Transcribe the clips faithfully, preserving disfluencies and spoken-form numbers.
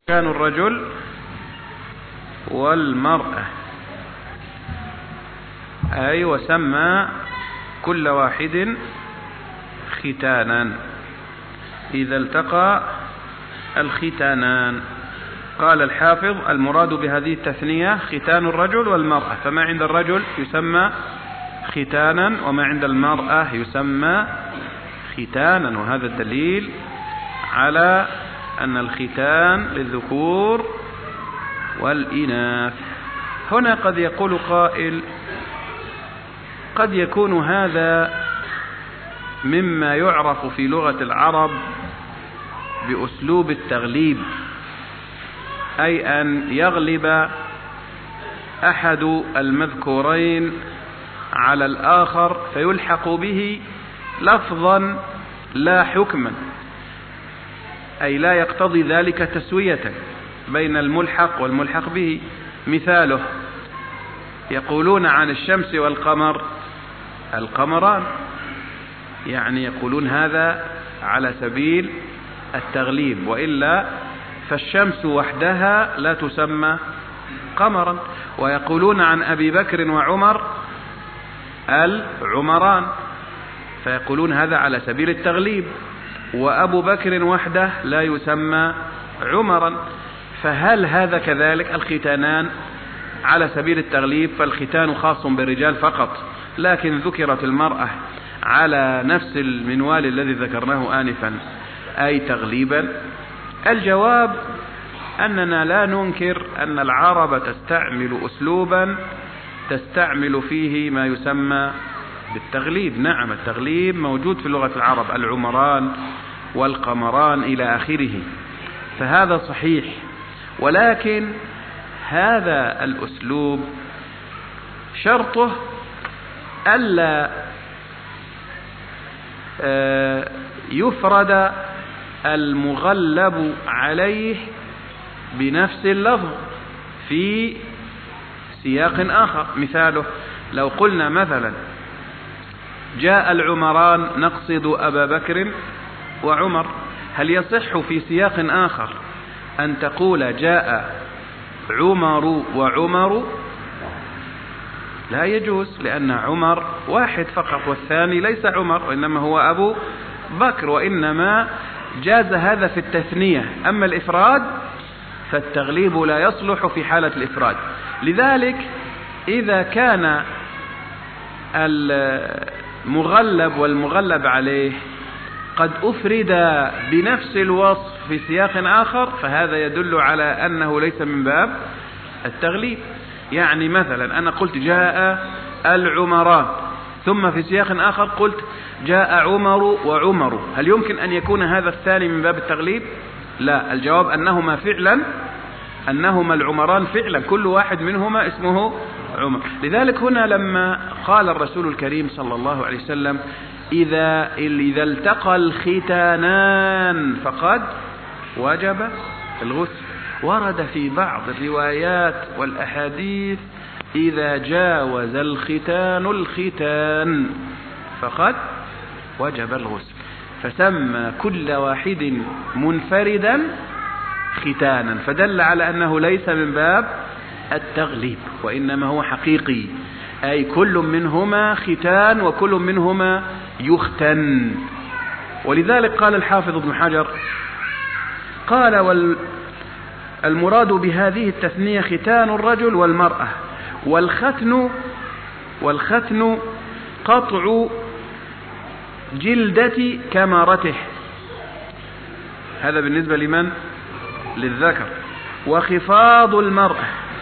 كان الرجل والمرأة، أي وسمى كل واحد ختانا إذا التقى الختانان. قال الحافظ: المراد بهذه التثنية ختان الرجل والمرأة، فما عند الرجل يسمى ختانا وما عند المرأة يسمى ختانا، وهذا الدليل على أن الختان للذكور والإناث. هنا قد يقول قائل: قد يكون هذا مما يعرف في لغة العرب بأسلوب التغليب، أي أن يغلب أحد المذكورين على الآخر فيلحق به لفظا لا حكما، أي لا يقتضي ذلك تسوية بين الملحق والملحق به. مثاله: يقولون عن الشمس والقمر القمران، يعني يقولون هذا على سبيل التغليب، وإلا فالشمس وحدها لا تسمى قمرا. ويقولون عن أبي بكر وعمر العمران، فيقولون هذا على سبيل التغليب، وأبو بكر وحده لا يسمى عمرا. فهل هذا كذلك؟ الختانان على سبيل التغليب، فالختان خاص بالرجال فقط، لكن ذكرت المرأة على نفس المنوال الذي ذكرناه آنفا، أي تغليبا. الجواب أننا لا ننكر أن العرب تستعمل أسلوبا تستعمل فيه ما يسمى بالتغليب. نعم، التغليب موجود في لغة العرب، العمران والقمران إلى آخره، فهذا صحيح. ولكن هذا الأسلوب شرطه ألا يفرد المغلب عليه بنفس اللفظ في سياق آخر. مثاله: لو قلنا مثلا جاء العمران نقصد أبا بكر وعمر، هل يصح في سياق آخر أن تقول جاء عمر وعمر؟ لا يجوز، لأن عمر واحد فقط، والثاني ليس عمر وإنما هو أبو بكر، وإنما جاز هذا في التثنية. أما الإفراد فالتغليب لا يصلح في حالة الإفراد. لذلك إذا كان المغلب والمغلب عليه قد أفرد بنفس الوصف في سياق آخر، فهذا يدل على أنه ليس من باب التغليب. يعني مثلا أنا قلت جاء العمران، ثم في سياق آخر قلت جاء عمر وعمر، هل يمكن أن يكون هذا الثاني من باب التغليب؟ لا، الجواب أنهما فعلا أنهما العمران فعلا، كل واحد منهما اسمه عمر. لذلك هنا لما قال الرسول الكريم صلى الله عليه وسلم: إذا, إذا التقى الختانان فقد وجب الغسل، ورد في بعض الروايات والأحاديث: إذا جاوز الختان الختان فقد وجب الغسل، فسمى كل واحد منفردا ختانا، فدل على أنه ليس من باب التغليب، وإنما هو حقيقي، أي كل منهما ختان وكل منهما يختن. ولذلك قال الحافظ ابن حجر: قال: والمراد بهذه التثنية ختان الرجل والمرأة، والختن والختن قطع جلدة كمرته، هذا بالنسبة لمن؟ للذكر. وخفاض المرأة،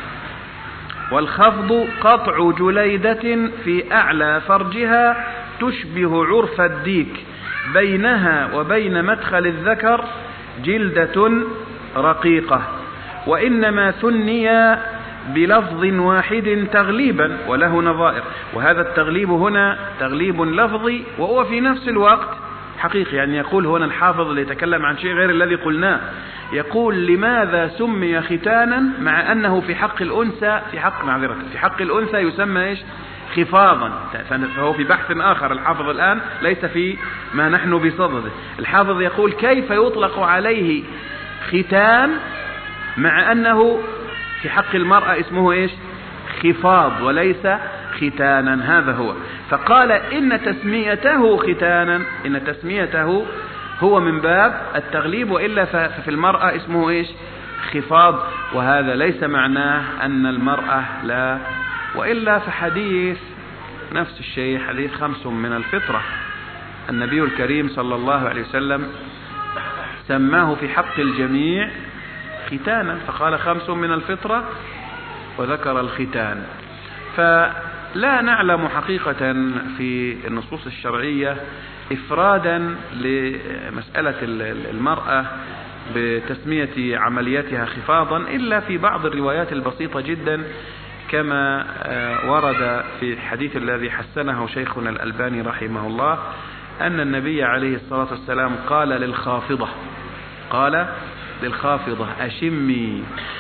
والخفض قطع جليدة في أعلى فرجها تشبه عرف الديك، بينها وبين مدخل الذكر جلدة رقيقة، وإنما ثني بلفظ واحد تغليبا وله نظائر. وهذا التغليب هنا تغليب لفظي وهو في نفس الوقت حقيقي. يعني يقول هنا الحافظ اللي يتكلم عن شيء غير الذي قلناه، يقول: لماذا سمي ختانا مع أنه في حق الأنثى في حق معذرة في حق الأنثى يسمى إيش؟ خفاضا. فهو في بحث آخر الحافظ الآن، ليس في ما نحن بصدده. الحافظ يقول: كيف يطلق عليه ختان مع أنه في حق المرأة اسمه إيش؟ خفاض وليس ختانا. هذا هو. فقال إن تسميته ختانا، إن تسميته هو من باب التغليب، وإلا ففي المرأة اسمه إيش؟ خفاض. وهذا ليس معناه أن المرأة لا، وإلا فحديث نفس الشيء، حديث خمس من الفطرة، النبي الكريم صلى الله عليه وسلم سماه في حق الجميع ختانا، فقال خمس من الفطرة وذكر الختان. فلا نعلم حقيقة في النصوص الشرعية إفرادا لمسألة المرأة بتسمية عملياتها خفاضا إلا في بعض الروايات البسيطة جدا، كما ورد في الحديث الذي حسنه شيخنا الألباني رحمه الله أن النبي عليه الصلاة والسلام قال للخافضة قال للخافضة أشمي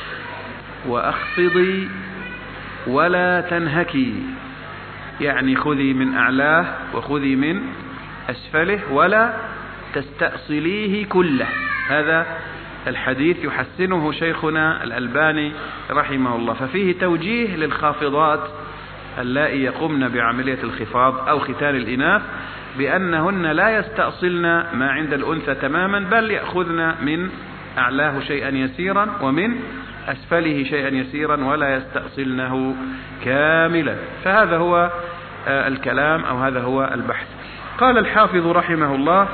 وأخفضي ولا تنهكي، يعني خذي من أعلاه وخذي من أسفله ولا تستأصليه كله. هذا الحديث يحسنه شيخنا الألباني رحمه الله، ففيه توجيه للخافضات اللائي يقمن بعملية الخفاض أو ختان الإناث بأنهن لا يستأصلن ما عند الأنثى تماما، بل يأخذن من أعلاه شيئا يسيرا ومن أسفله شيئا يسيرا ولا يستأصلنه كاملا. فهذا هو الكلام أو هذا هو البحث. قال الحافظ رحمه الله: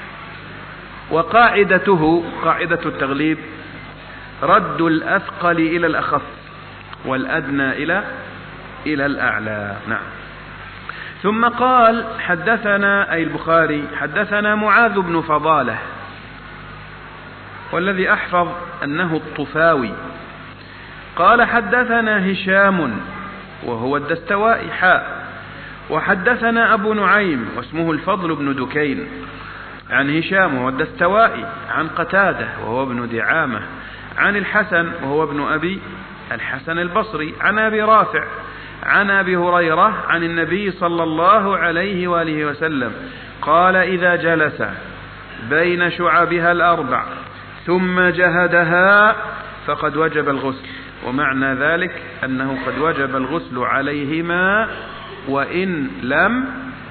وقاعدته، قاعدة التغليب، رد الأثقل إلى الأخف والأدنى إلى إلى الأعلى. نعم. ثم قال: حدثنا أي البخاري حدثنا معاذ بن فضالة، والذي أحفظ أنه الطفاوي، قال حدثنا هشام وهو الدستوائي حاء، وحدثنا أبو نعيم واسمه الفضل بن دكين عن هشام وهو الدستوائي عن قتادة وهو ابن دعامة عن الحسن وهو ابن أبي الحسن البصري عن أبي رافع عن أبي هريرة عن النبي صلى الله عليه وآله وسلم قال: إذا جلس بين شعبها الأربع ثم جهدها فقد وجب الغسل. ومعنى ذلك أنه قد وجب الغسل عليهما وإن لم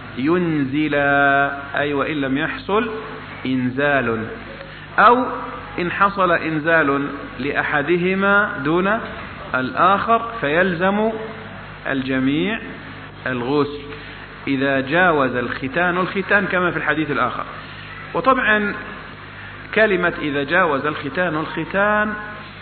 ينزلا، أي وإن لم يحصل إنزال، أو إن حصل إنزال لأحدهما دون الآخر فيلزم الجميع الغسل إذا جاوز الختان الختان كما في الحديث الآخر. وطبعا كلمة إذا جاوز الختان الختان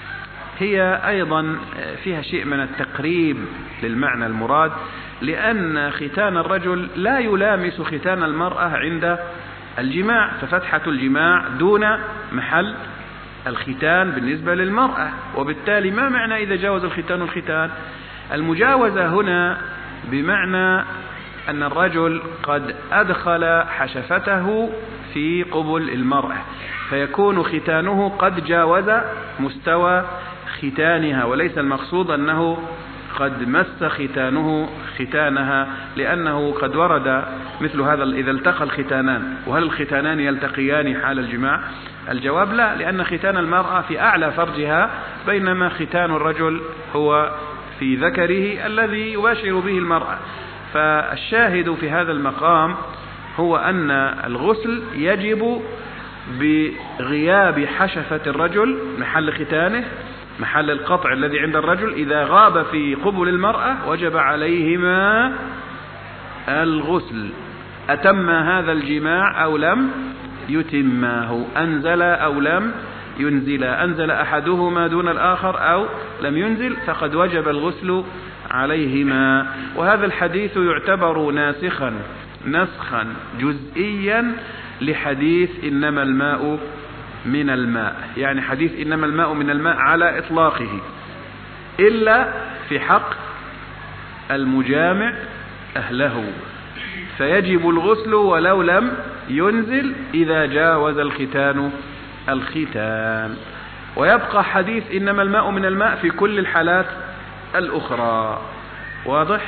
هي أيضا فيها شيء من التقريب للمعنى المراد، لأن ختان الرجل لا يلامس ختان المرأة عند الجماع، ففتحة الجماع دون محل الختان بالنسبة للمرأة، وبالتالي ما معنى إذا جاوز الختان الختان؟ المجاوزة هنا بمعنى أن الرجل قد أدخل حشفته في قبل المرأة، فيكون ختانه قد جاوز مستوى ختانها، وليس المقصود أنه قد مس ختانه ختانها، لأنه قد ورد مثل هذا إذا التقى الختانان. وهل الختانان يلتقيان حال الجماع؟ الجواب لا، لأن ختان المرأة في أعلى فرجها، بينما ختان الرجل هو في ذكره الذي يباشر به المرأة. فالشاهد في هذا المقام هو أن الغسل يجب بغياب حشفة الرجل محل ختانه، محل القطع الذي عند الرجل، إذا غاب في قبل المرأة وجب عليهما الغسل، أتم هذا الجماع أو لم يتماه، أنزل أو لم ينزل، أنزل أحدهما دون الآخر أو لم ينزل، فقد وجب الغسل عليهما. وهذا الحديث يعتبر ناسخا نسخا جزئيا لحديث إنما الماء من الماء، يعني حديث إنما الماء من الماء على إطلاقه، إلا في حق المجامع أهله، فيجب الغسل ولو لم ينزل إذا جاوز الختان الختان. ويبقى حديث إنما الماء من الماء في كل الحالات الأخرى. واضح؟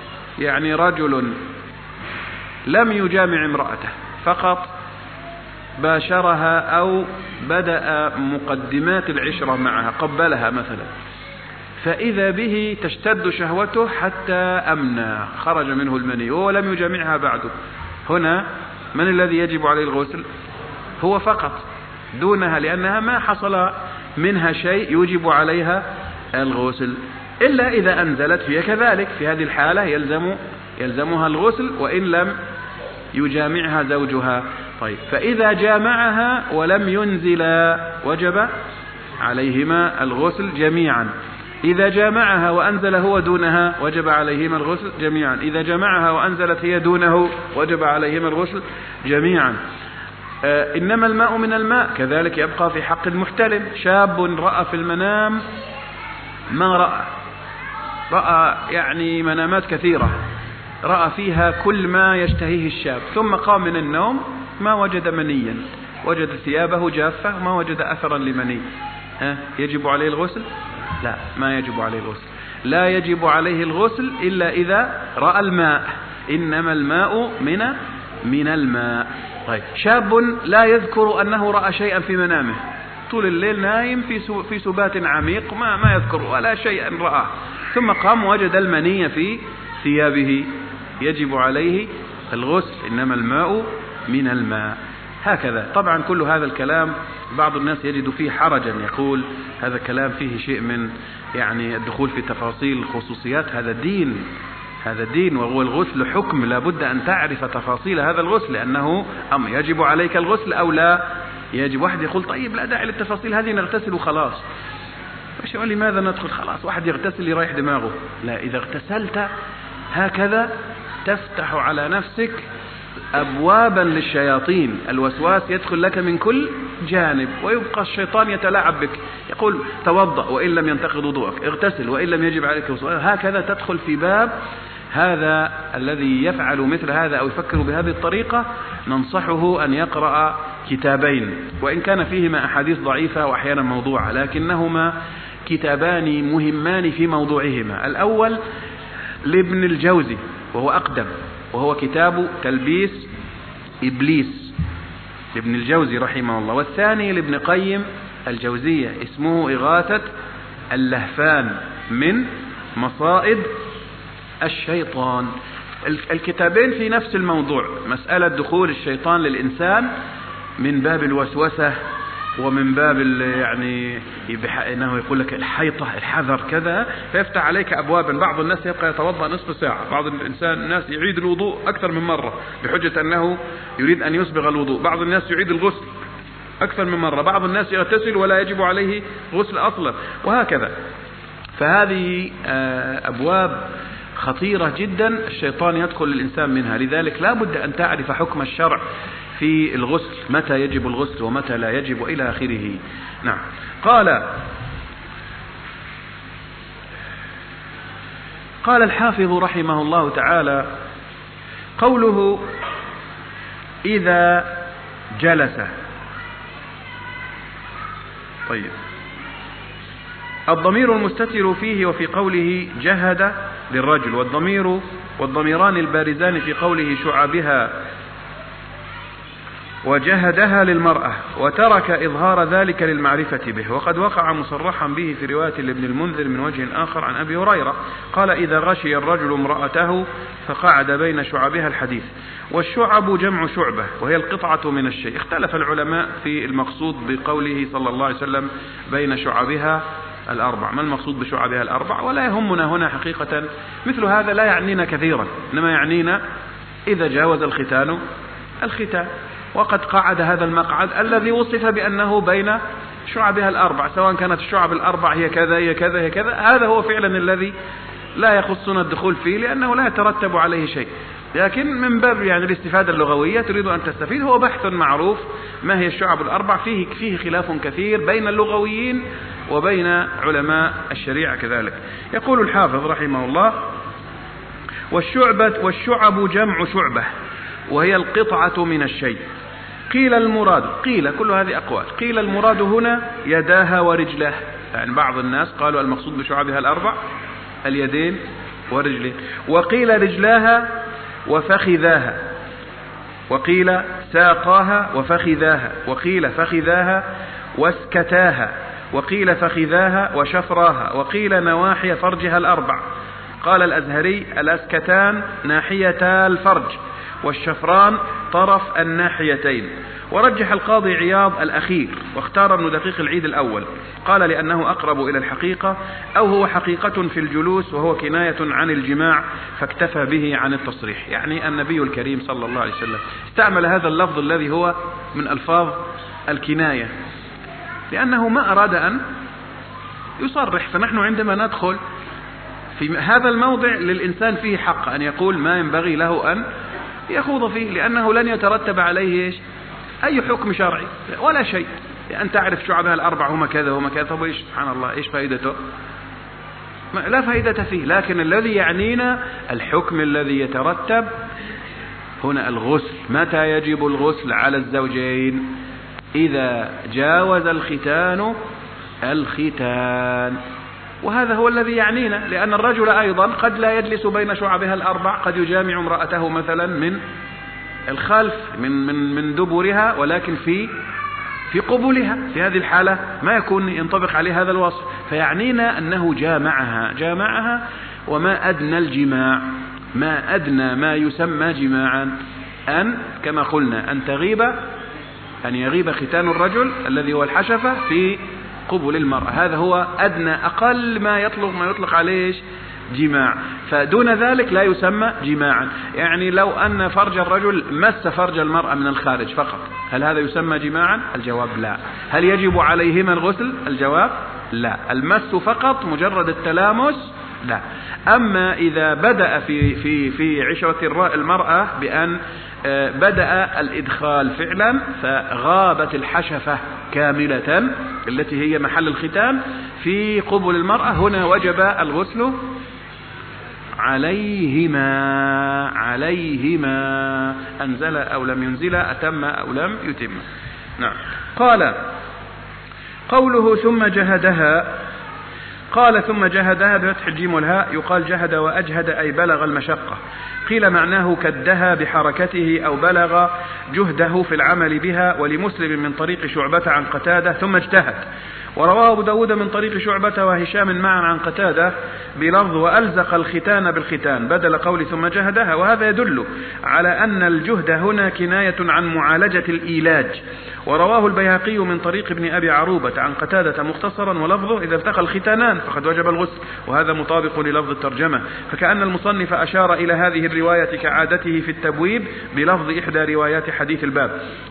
يعني رجل لم يجامع امرأته، فقط باشرها أو بدأ مقدمات العشرة معها، قبلها مثلا، فإذا به تشتد شهوته حتى أمنى، خرج منه المني وهو لم يجامعها بعده، هنا من الذي يجب عليه الغسل؟ هو فقط دونها، لأنها ما حصل منها شيء يوجب عليها الغسل، إلا إذا أنزلت فيها كذلك. في هذه الحالة يلزم يلزمها الغسل وإن لم يجامعها زوجها. طيب، فإذا جامعها ولم ينزلا وجب عليهما الغسل جميعا. إذا جامعها وأنزل هو دونها وجب عليهما الغسل جميعا. إذا جمعها وأنزلت هي دونه وجب عليهما الغسل جميعا. آه إنما الماء من الماء كذلك يبقى في حق المحتلم. شاب رأى في المنام ما رأى رأى يعني منامات كثيرة، رأى فيها كل ما يشتهيه الشاب، ثم قام من النوم ما وجد منيا، وجد ثيابه جافة وما وجد أثرا لمني، ها يجب عليه الغسل؟ لا، ما يجب عليه الغسل. لا يجب عليه الغسل إلا إذا رأى الماء، إنما الماء من من الماء. طيب، شاب لا يذكر أنه رأى شيئا في منامه، طول الليل نايم في في سبات عميق، ما ما يذكر ولا شيئا رآه، ثم قام وجد المني في ثيابه، يجب عليه الغسل، إنما الماء من الماء. هكذا. طبعا كل هذا الكلام بعض الناس يجد فيه حرجا، يقول هذا كلام فيه شيء من يعني الدخول في تفاصيل الخصوصيات. هذا دين، هذا دين، وهو الغسل حكم، لا بد أن تعرف تفاصيل هذا الغسل، لأنه أم يجب عليك الغسل أو لا يجب. واحد يقول طيب لا داعي للتفاصيل هذه، نغتسل وخلاص. مش لماذا ندخل؟ خلاص واحد يغتسل يريح دماغه. لا، إذا اغتسلت هكذا تفتح على نفسك أبوابا للشياطين، الوسواس يدخل لك من كل جانب، ويبقى الشيطان يتلاعب بك، يقول توضأ وإن لم ينتقض وضوءك، اغتسل وإن لم يجب عليك وضوءك، هكذا تدخل في باب. هذا الذي يفعل مثل هذا أو يفكر بهذه الطريقة ننصحه أن يقرأ كتابين، وإن كان فيهما أحاديث ضعيفة وأحيانا موضوعة، لكنهما كتابان مهمان في موضوعهما. الأول لابن الجوزي وهو أقدم، وهو كتاب تلبيس إبليس لابن الجوزي رحمه الله، والثاني لابن قيم الجوزية اسمه إغاثة اللهفان من مصائد الشيطان. الكتابين في نفس الموضوع، مسألة دخول الشيطان للإنسان من باب الوسوسة ومن باب يعني انه يقول لك الحيطة الحذر كذا، فيفتح عليك ابوابا. بعض الناس يبقى يتوضا نصف ساعة، بعض الانسان الناس يعيد الوضوء اكثر من مرة بحجة انه يريد ان يسبغ الوضوء، بعض الناس يعيد الغسل اكثر من مرة، بعض الناس يغتسل ولا يجب عليه غسل اصلا، وهكذا. فهذه ابواب خطيرة جدا الشيطان يدخل الانسان منها، لذلك لا بد ان تعرف حكم الشرع في الغسل، متى يجب الغسل ومتى لا يجب إلى آخره. نعم. قال قال الحافظ رحمه الله تعالى: قوله إذا جلس. طيب، الضمير المستتر فيه وفي قوله جهد للرجل، والضمير والضميران البارزان في قوله شعبها وجهدها للمرأة، وترك إظهار ذلك للمعرفة به، وقد وقع مصرحا به في رواية لابن المنذر من وجه آخر عن أبي هريرة قال: إذا غشي الرجل امرأته فقعد بين شعبها الحديث. والشعب جمع شعبة وهي القطعة من الشيء. اختلف العلماء في المقصود بقوله صلى الله عليه وسلم بين شعبها الأربع، ما المقصود بشعبها الأربع؟ ولا يهمنا هنا حقيقة مثل هذا، لا يعنينا كثيرا، إنما يعنينا إذا جاوز الختان الختان، وقد قعد هذا المقعد الذي وصف بأنه بين شعبها الأربع، سواء كانت الشعب الأربع هي كذا هي كذا هي كذا، هذا هو فعلا الذي لا يخصنا الدخول فيه لأنه لا يترتب عليه شيء، لكن من باب يعني الاستفادة اللغوية تريد أن تستفيد، هو بحث معروف ما هي الشعب الأربع، فيه فيه خلاف كثير بين اللغويين وبين علماء الشريعة كذلك. يقول الحافظ رحمه الله: والشعبة والشعب جمع شعبة وهي القطعة من الشيء. قيل المراد، قيل كل هذه أقوال، قيل المراد هنا يداها ورجلها، يعني بعض الناس قالوا المقصود بشعبها الأربع اليدين والرجلين، وقيل رجلاها وفخذاها، وقيل ساقاها وفخذاها، وقيل فخذاها واسكتاها، وقيل فخذاها وشفراها، وقيل نواحي فرجها الأربع. قال الأزهري الأسكتان ناحيتا الفرج، والشفران طرف الناحيتين. ورجح القاضي عياض الأخير، واختار ابن دقيق العيد الأول، قال لأنه أقرب إلى الحقيقة، أو هو حقيقة في الجلوس وهو كناية عن الجماع فاكتفى به عن التصريح. يعني النبي الكريم صلى الله عليه وسلم استعمل هذا اللفظ الذي هو من ألفاظ الكناية لأنه ما أراد أن يصرح. فنحن عندما ندخل في هذا الموضع للإنسان فيه حق أن يقول ما ينبغي له أن يخوض فيه، لأنه لن يترتب عليه إيش؟ أي حكم شرعي ولا شيء، لأن تعرف شعبها الأربع هما كذا هما كذا. طب إيش سبحان الله إيش فائدته؟ لا فائدة فيه. لكن الذي يعنينا الحكم الذي يترتب هنا الغسل. متى يجب الغسل على الزوجين؟ إذا جاوز الختان الختان، وهذا هو الذي يعنينا، لأن الرجل أيضا قد لا يجلس بين شعبها الأربع، قد يجامع امرأته مثلا من الخلف من من من دبرها، ولكن في في قبولها. في هذه الحالة ما يكون ينطبق عليه هذا الوصف، فيعنينا أنه جامعها جامعها وما أدنى الجماع، ما أدنى ما يسمى جماعا، أن كما قلنا أن تغيب أن يغيب ختان الرجل الذي هو الحشفة في قبل المرأة. هذا هو أدنى أقل ما يطلق ما يطلق عليه جماع، فدون ذلك لا يسمى جماعا. يعني لو أن فرج الرجل مس فرج المرأة من الخارج فقط، هل هذا يسمى جماعا؟ الجواب لا. هل يجب عليهما الغسل؟ الجواب لا. المس فقط مجرد التلامس لا. أما إذا بدأ في في في عشرة المرأة بأن بدأ الإدخال فعلا فغابت الحشفة كاملة التي هي محل الختان في قبل المرأة، هنا وجب الغسل عليهما عليهما أنزل أو لم ينزل، أتم أو لم يتم. نعم. قال قوله ثم جهدها، قال ثم جهدها بفتح الجيم والهاء، يقال جهد وأجهد أي بلغ المشقة. قيل معناه كدها بحركته أو بلغ جهده في العمل بها. ولمسلم من طريق شعبة عن قتادة ثم اجتهد. ورواه أبو داود من طريق شعبة وهشام معا عن قتادة بلفظ وألزق الختان بالختان بدل قول ثم جهدها. وهذا يدل على أن الجهد هنا كناية عن معالجة الإيلاج. ورواه البيهقي من طريق ابن أبي عروبة عن قتادة مختصرا ولفظه إذا التقى الختانان فقد وجب الغسل، وهذا مطابق للفظ الترجمة. فكأن المصنف أشار إلى هذه الرواية كعادته في التبويب بلفظ إحدى روايات حديث الباب.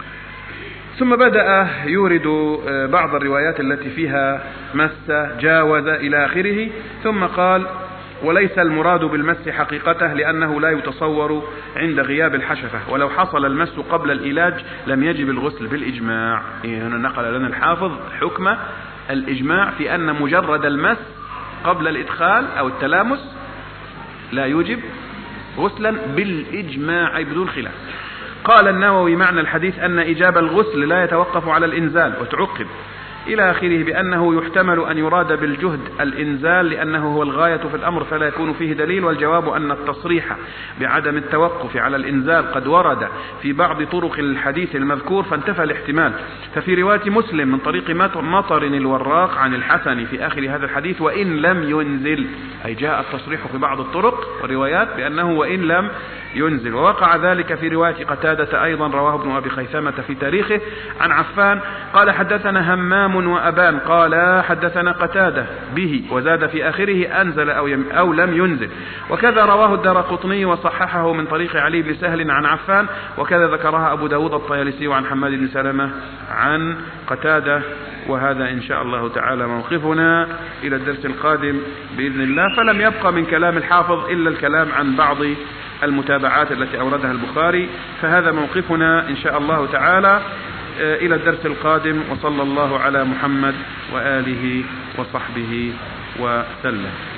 ثم بدأ يورد بعض الروايات التي فيها مس جاوز إلى آخره، ثم قال وليس المراد بالمس حقيقته لأنه لا يتصور عند غياب الحشفة، ولو حصل المس قبل الإيلاج لم يجب الغسل بالإجماع. هنا نقل لنا الحافظ حكم الإجماع في أن مجرد المس قبل الإدخال أو التلامس لا يوجب غسلا بالإجماع أي بدون خلاف. قال النووي معنى الحديث أن إجاب الغسل لا يتوقف على الإنزال، وتعقب إلى آخره بأنه يحتمل أن يراد بالجهد الإنزال لأنه هو الغاية في الأمر فلا يكون فيه دليل. والجواب أن التصريح بعدم التوقف على الإنزال قد ورد في بعض طرق الحديث المذكور فانتفى الاحتمال. ففي رواية مسلم من طريق مطر الوراق عن الحسن في آخر هذا الحديث وإن لم ينزل، أي جاء التصريح في بعض الطرق والروايات بأنه وإن لم ينزل. ووقع ذلك في رواية قتادة أيضا رواه ابن أبي خيثمة في تاريخه عن عفان قال حدثنا همام وأبان قال حدثنا قتادة به وزاد في آخره أنزل أو, يم أو لم ينزل. وكذا رواه الدارقطني وصححه من طريق علي بن سهل عن عفان، وكذا ذكرها أبو داود الطيالسي عن حماد بن سلمة عن قتادة. وهذا إن شاء الله تعالى موقفنا إلى الدرس القادم بإذن الله. فلم يبقى من كلام الحافظ إلا الكلام عن بعض المتابعات التي أوردها البخاري، فهذا موقفنا إن شاء الله تعالى إلى الدرس القادم. وصلى الله على محمد وآله وصحبه وسلم.